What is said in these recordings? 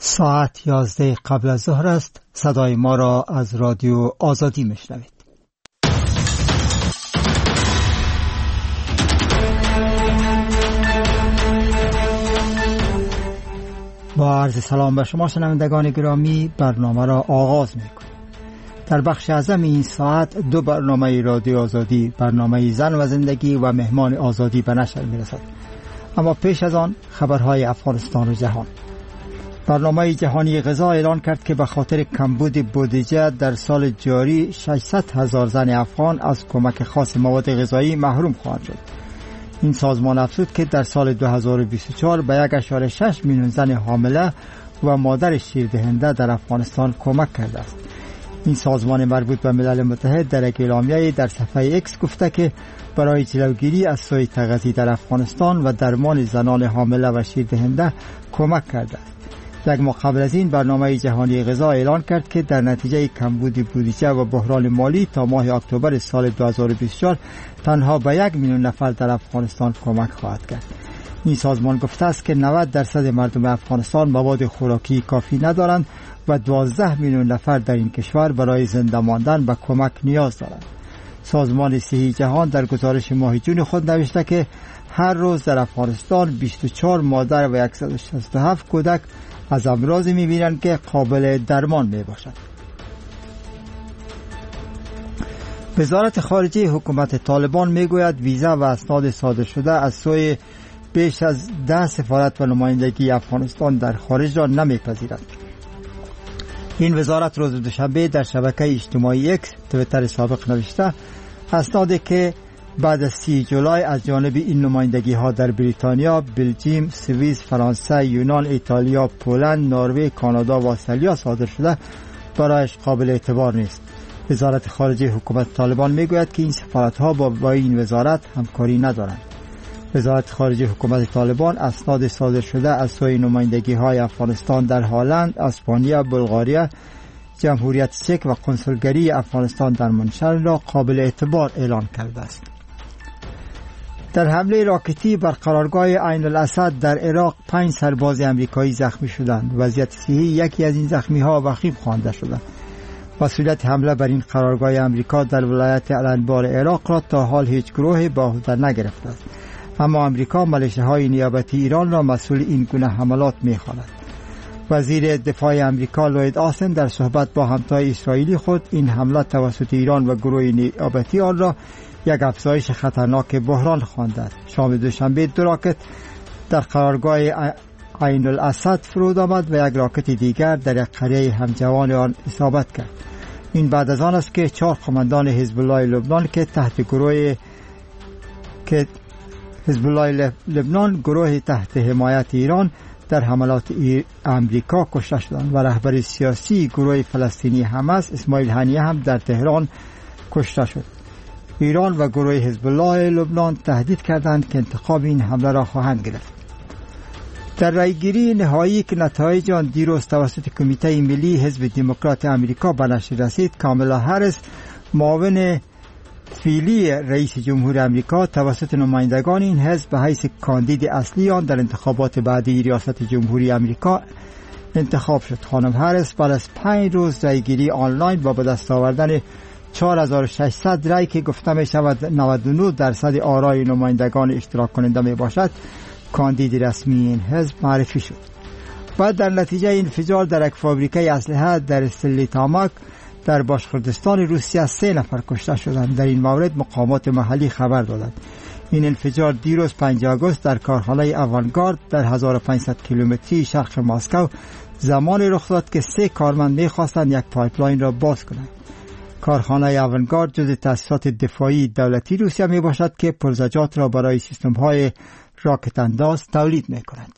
ساعت 11 قبل از ظهر است. صدای ما را از رادیو آزادی میشنوید. با عرض سلام به شما شنوندگان گرامی، برنامه را آغاز میکنیم. در بخش اعظم این ساعت دو برنامه رادیو آزادی، برنامه زن و زندگی و مهمان آزادی به نشر میرسد. اما پیش از آن خبرهای افغانستان و جهان. برنامه جهانی غذا اعلان کرد که به خاطر کمبود بودجه در سال جاری 600,000 زن افغان از کمک خاص مواد غذایی محروم خواهند شد. این سازمان افزود که در سال 2024 به 1.6 میلیون زن حامله و مادر شیردهنده در افغانستان کمک کرده است. این سازمان مربوط به ملل متحد در یک اعلامیه در صفحه ایکس گفته که برای جلوگیری از سوء تغذیه در افغانستان و درمان زنان حامله و شیردهنده کمک کرده است. یک ماه قبل از این برنامه جهانی غذا اعلان کرد که در نتیجه کمبود بودجه و بحران مالی تا ماه اکتبر سال 2024 تنها به 1 میلیون نفر در افغانستان کمک خواهد کرد. این سازمان گفته است که 90% مردم افغانستان مواد خوراکی کافی ندارند و 12 میلیون نفر در این کشور برای زنده ماندن به کمک نیاز دارند. سازمان صحی جهان در گزارش ماه جون خود نوشته که هر روز در افغانستان 24 مادر و 167 کودک از امراضی می‌بینند که قابل درمان میباشند. وزارت خارجه حکومت طالبان میگوید ویزا و اسناد صادر شده از سوی بیش از 10 سفارت و نمایندگی افغانستان در خارج را نمیپذیرد. این وزارت روز دوشنبه در شبکه اجتماعی اکس توییتر سابق نوشته اسنادی که بعد از 30 جولای از جانب این نمایندگی ها در بریتانیا، بلژیم، سوئیس، فرانسه، یونان، ایتالیا، پولند، نروژ، کانادا و استرالیا صادر شده برایش قابل اعتبار نیست. وزارت خارجه حکومت طالبان میگوید که این سفارت ها با این وزارت همکاری ندارند. وزارت خارجه حکومت طالبان اسناد صادر شده از سوی نمایندگی های افغانستان در هلند، اسپانیا، بلغاریا، جمهوریت چک و کنسولگری افغانستان در منشل را قابل اعتبار اعلان کرده است. در حمله راکتی بر قرارگاه عین الاسد در عراق 5 سرباز امریکایی زخمی شدند. وضعیت صحی یکی از این زخمی ها وخیم خوانده شده. مسئولیت حمله بر این قرارگاه امریکا در ولایت الانبار عراق را تا حال هیچ گروهی به عهده نگرفته است. اما امریکا ملیشه‌های نیابتی ایران را مسئول این گونه حملات می‌خواند. وزیر دفاع امریکا لوید آستن در صحبت با همتای اسرائیلی خود این حمله توسط ایران و گروه نیابتی آن را یک افزایش خطرناک بحران خوانده است. شام دوشنبه 2 راکت در قرارگاه عین الاسد فرود آمد و یک راکت دیگر در یک قریه همجوان آن اصابت کرد. این بعد از آن است که 4 قماندان حزب الله لبنان که تحت گروه تحت حمایت ایران در حملات امریکا کشته شدند و رهبر سیاسی گروه فلسطینی حماس اسماعیل هنیه هم در تهران کشته شد. ایران و گروه حزب الله لبنان تهدید کردند که انتقام این حمله را خواهند گرفت. در رایگیری نهایی که نتایج آن دیروز توسط کمیته ملی حزب دموکرات امریکا به نشر رسید، کامالا هریس معاون فعلی رئیس جمهور امریکا توسط نمایندگان این حزب به حیث کاندید اصلی آن در انتخابات بعدی ریاست جمهوری امریکا انتخاب شد. خانم هریس بعد از 5 روز رایگیری آنلاین با به دست آوردن 4600 رای که گفته می شود 99% آرای نمایندگان اشتراک کننده می باشد کاندید رسمی این حزب معرفی شد. بعد در نتیجه انفجار در یک فابریکه اسلحه در استرلیتاماک در باشقردستان روسیه 3 نفر کشته شدند. در این مورد مقامات محلی خبر دادند. این انفجار دیروز 5 آگوست در کارخانه اوانگارد در 1500 کیلومتری شرق مسکو زمانی رخ داد که 3 کارمند می‌خواستند یک پایپلاین را باز کنند. کارخانه اوانگارد جزو تأسیسات دفاعی دولتی روسیه می باشد که پرزجات را برای سیستم‌های راکت انداز تولید می کند.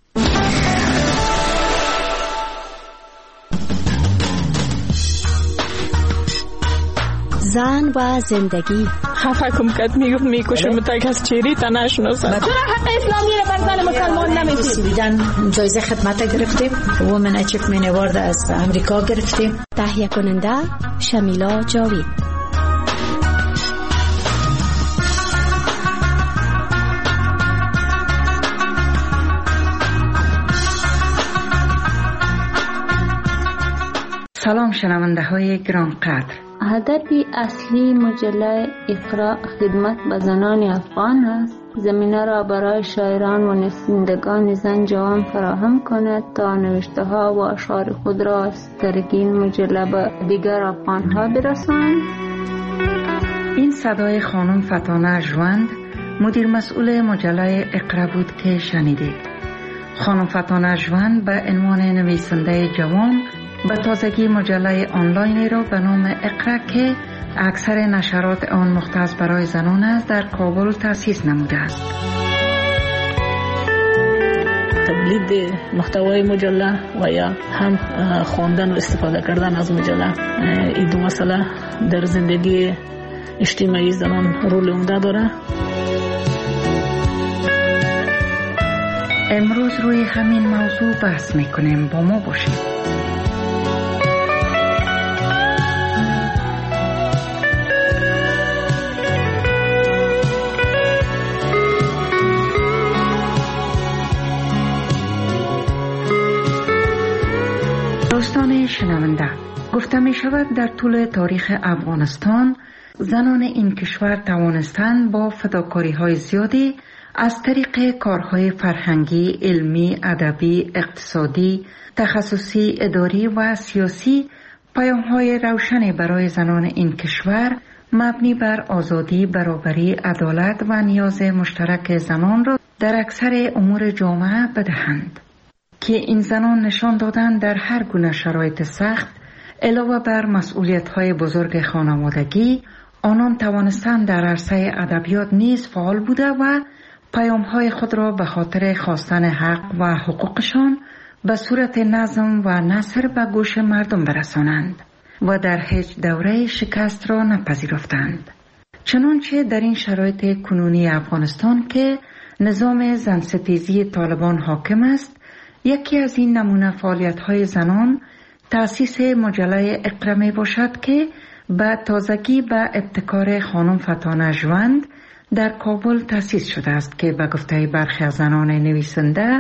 زن و زندگی خفکم کد میگفت میکشم تا کس چیری تا نشناسم. چرا حق اسلامی را بر زن مسلمان نمیدید؟ جایزه خدمت گرفتیم، وومن اچیومنت اوارد از امریکا گرفتیم. تهیه کننده شمیلا جاوید. سلام شنونده های گرانقدر. هدف اصلی مجله اقرا خدمت به زنان افغان است. زمینه را برای شاعران و نویسندگان زن جوان فراهم کند تا نوشته ها و اشعار خود را از طریق این مجله به دیگر افغان ها برسانند. این صدای خانم فتانه ژوند، مدیر مسئول مجله اقرا بود که شنیدید. خانم فتانه ژوند به عنوان نویسنده جوان به تازگی مجله آنلاینی را به نام اقرا که اکثر نشرات آن مختص برای زنان است در کابل تأسیس نموده است. تولید محتوای مجله و یا هم خواندن و استفاده کردن از مجله، این دو مسئله در زندگی اجتماعی زنان رول عمده داره. امروز روی همین موضوع بحث میکنیم، با ما باشید. دوستان شنونده، گفته می شود در طول تاریخ افغانستان زنان این کشور توانستند با فداکاری های زیادی از طریق کارهای فرهنگی، علمی، ادبی، اقتصادی، تخصصی، اداری و سیاسی پیام‌های روشنی برای زنان این کشور مبنی بر آزادی، برابری، عدالت و نیاز مشترک زنان را در اکثر امور جامعه بدهند که این زنان نشان دادند در هر گونه شرایط سخت علاوه بر مسئولیت‌های بزرگ خانوادگی، آنان توانستند در عرصه ادبیات نیز فعال بوده و پیام‌های خود را به خاطر خواستن حق و حقوقشان به صورت نظم و نثر به گوش مردم برسانند و در هیچ دوره شکست را نپذیرفتند. چنانچه در این شرایط کنونی افغانستان که نظام زنستیزی طالبان حاکم است، یکی از این نمونه فعالیت‌های زنان تأسیس مجله اقرا می باشد که به تازگی به ابتکار خانم فتانه ژوند در کابل تأسیس شده است که به گفته برخی از زنان نویسنده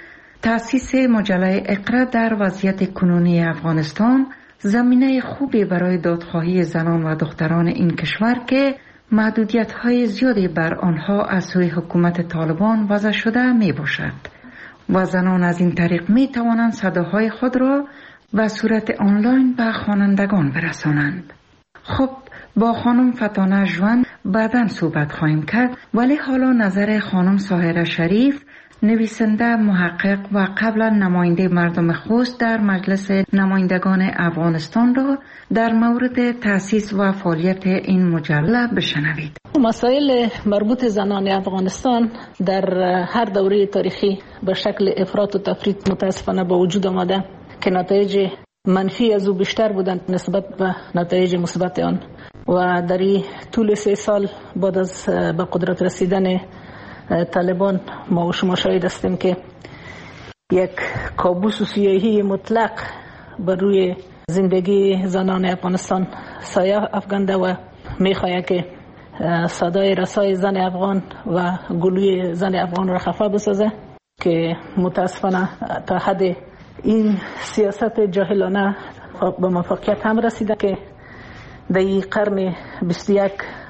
تأسیس مجله اقرا در وضعیت کنونی افغانستان زمینه خوبی برای دادخواهی زنان و دختران این کشور که محدودیت‌های زیادی بر آنها از سوی حکومت طالبان وضع شده می باشد و زنان از این طریق می توانند صداهای خود را به صورت آنلاین به خوانندگان برسانند. خب با خانم فتانه ژوند بعداً صحبت خواهیم کرد، ولی حالا نظر خانم ساحره شریف، نویسنده، محقق و قبلا نماینده مردم خوست در مجلس نمایندگان افغانستان را در مورد تأسیس و فعالیت این مجله بشنوید. مسائل مربوط زنان افغانستان در هر دوره تاریخی به شکل افراط و تفریط متاسفانه به وجود آمده که نتایج منفی از او بیشتر بودند نسبت به نتایج مثبت آن و در طول 3 سال بعد از به قدرت رسیدن طالبان ما و شما شاهد هستیم که یک کابوس سیاهی مطلق بر روی زندگی زنان افغانستان سایه افکنده و میخواهد که صدای رسای زن افغان و گلوی زن افغان را خفه بسازه که متاسفانه تا حد این سیاست جاهلانه به موفقیت هم رسیده که در این قرن 21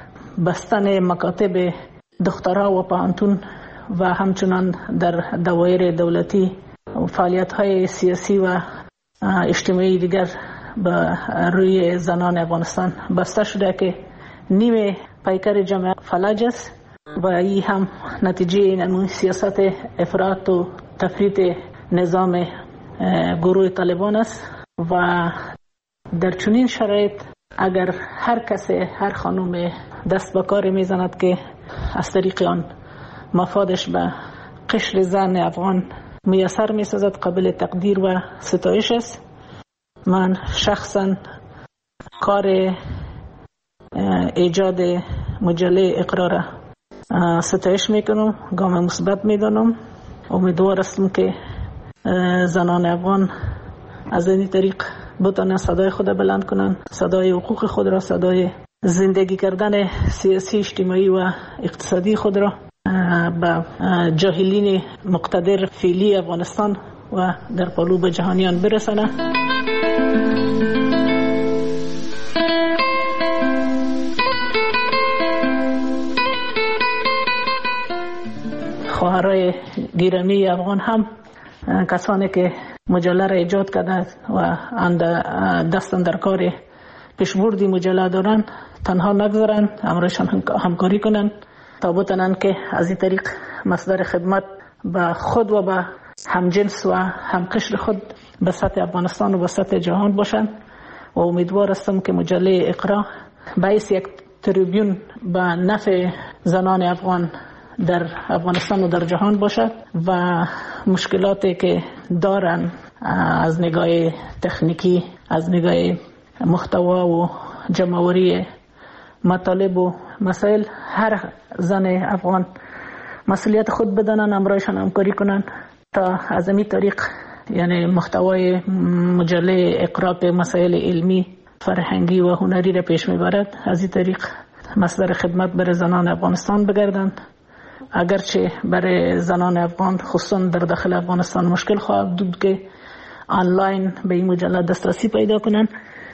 بستن مکاتب دخترها و پانتون و همچنان در دوایر دولتی فعالیت‌های سیاسی و اجتماعی دیگر به روی زنان افغانستان بسته شده که نیمه پیکر جامعه فلج است و این هم نتیجه این سیاست افراط و تفریط نظام گروه طالبان است و در چنین شرایط اگر هر کسی، هر خانم دست به کار میزند که از طریق آن مفادش به قشر زن افغان میسر میسازد قابل تقدیر و ستایش است. من شخصا کار ایجاد مجله اقرا را ستایش میکنم، گام مثبت میدانم. امیدوار هستم که زنان افغان از این طریق بتوانند صدای خود بلند کنند، صدای حقوق خود را، صدای زندگی کردن سیاسی، اجتماعی و اقتصادی خود را به جاهلین مقتدر فعلی افغانستان و در قلوب جهانیان برسانند. برای گیرمی افغان هم کسانی که مجله را ایجاد کرده و دستن در کار پیشبردی مجله دارن تنها نگذارن، امرشان همکاری کنن تا بتونن که از این طریق مصدر خدمت به خود و به همجنس و همقشر خود به سطح افغانستان و به سطح جهان باشن و امیدوار هستم که مجله اقرا باعث یک تریبیون به نفع زنان افغان در افغانستان و در جهان باشد و مشکلاتی که دارن از نگاه تکنیکی، از نگاه محتوا و جمع‌آوری مطالب و مسائل، هر زن افغان مسئولیت خود بدانن، امرایشان همکاری کنن تا از این طریق یعنی محتوای مجله اقرا به مسائل علمی، فرهنگی و هنری را پیش میبرد. از این طریق مصدر خدمت برای زنان افغانستان بگردند. اگرچه برای زنان افغان خصوصا در داخل افغانستان مشکل خواهد بود که آنلاین به این مجله دسترسی پیدا کنند،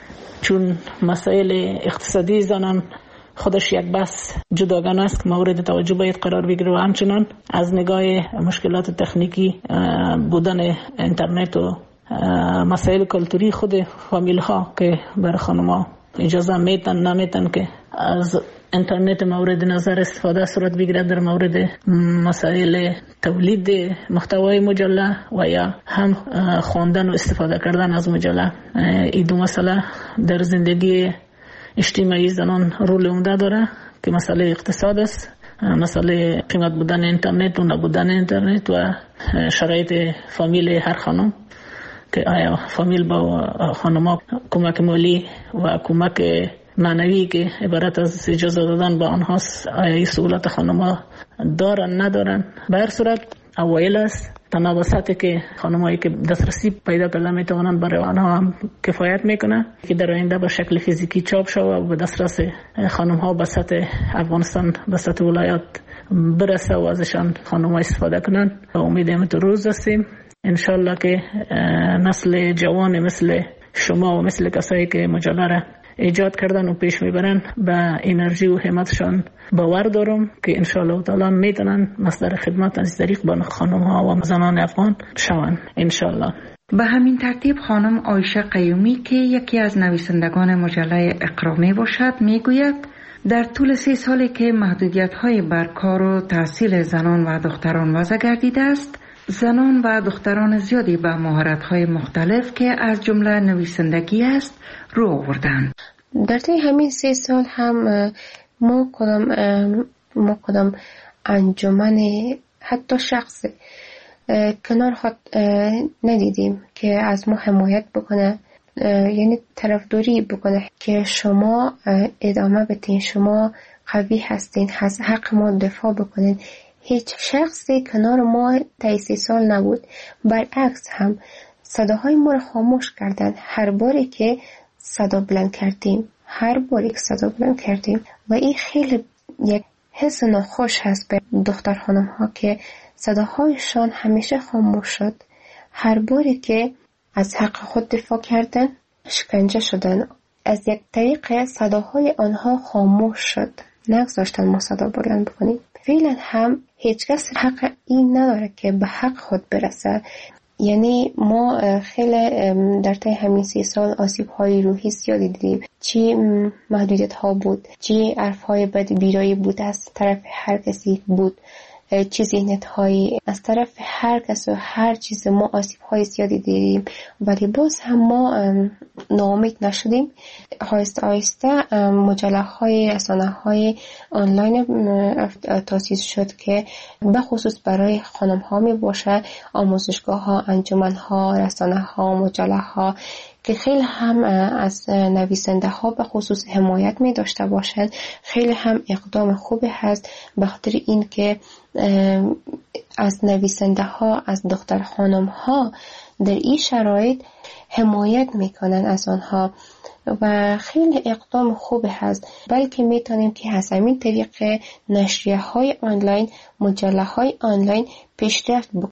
چون مسائل اقتصادی زنان خودش یک بحث جداگانه است که مورد توجه باید قرار بگیره و همچنان از نگاه مشکلات تکنیکی بودن اینترنت و مسائل کلتوری خود فامیل ها که برای خانم‌ها اجازه میتن نمیتن که از اینترنت مورد نظر استفاده صورت بگیرد در مورد مسائل تولید محتوای مجله و یا هم خواندن و استفاده کردن از مجله. این دو مسئله در زندگی اجتماعی زنان رول عمده داره که مسئله اقتصاد است، مسئله قیمت بودن اینترنت و نبودن اینترنت و شرایط فامیل هر خانم که آیا فامیل با خانم‌ها کمک مالی و کمک معنوی که عبارت از اجازه دادن با آنهاست، آیا این سهولت خانم‌ها دارن ندارن. به هر صورت اوایل است، تنوعاتی که خانم‌هایی که دسترسی پیدا کردن میتوانند برای آنها هم کفایت میکنه که در آینده به شکل فیزیکی چاپ شود و به دسترس خانم‌ها به سطح افغانستان، به سطح ولایات برسه و ازشان خانم‌ها استفاده کنند. امیدوارم تو روز هستیم انشالله که نسل جوان مثل شما و مثل کسایی که مجله را ایجاد کردن و پیش میبرن به انرژی و همتشان باور دارم که انشالله تعالی میتونن مصدر خدمت از طریق به خانم ها و زنان افغان شوند انشالله. به همین ترتیب خانم عایشه قیومی که یکی از نویسندگان مجله اقرا می باشد میگوید در طول 3 سالی که محدودیت‌های بر کار و تحصیل زنان و دختران وضع گردیده است، زنان و دختران زیادی به مهارت‌های مختلف که از جمله نویسندگی است رو آوردند. در طی همین 3 سال هم ما کدام انجمن حتی شخص کنار خود ندیدیم که از ما حمایت بکنه، یعنی طرفداری بکنه که شما ادامه بدین، شما قوی هستین، از حق ما دفاع بکنین. هیچ شخصی کنار ما طی 3 سال نبود. برعکس هم صداهای ما رو خاموش کردن. هر باری که صدا بلند کردیم و این خیلی یک حس ناخوش هست به دختر خانم ها که صداهایشان همیشه خاموش شد. هر باری که از حق خود دفاع کردن شکنجه شدن. از یک طریق صداهای آنها خاموش شد، نگذاشتن ما صدا بلند بکنیم. فعلا هم هیچ کس حق این نداره که به حق خود برسه. یعنی ما خیلی در طی همین 3 سال آسیب‌های روحی زیادی دیدیم، چی محدودیت‌ها بود، چی حرف‌های بد بیرایی بود از طرف هر کسی بود، چی ذهنیت‌هایی از طرف هر کس و هر چیز. ما آسیب‌های زیادی دیدیم ولی باز هم ما ناامید نشدیم. آهسته آهسته مجله‌های، رسانه‌های آنلاین تأسیس شد که به خصوص برای خانم‌ها می باشه، آموزشگاه‌ها، انجمن‌ها، رسانه‌ها، مجله‌ها که خیلی هم از نویسنده ها به خصوص حمایت می داشته باشند. خیلی هم اقدام خوبی هست به خاطر این که از نویسنده ها، از دختر خانم ها در این شرایط حمایت می کنن از آنها و خیلی اقدام خوبی هست. بلکه می تونیم که از همین طریق نشریه های آنلاین، مجله های آنلاین پیشرفت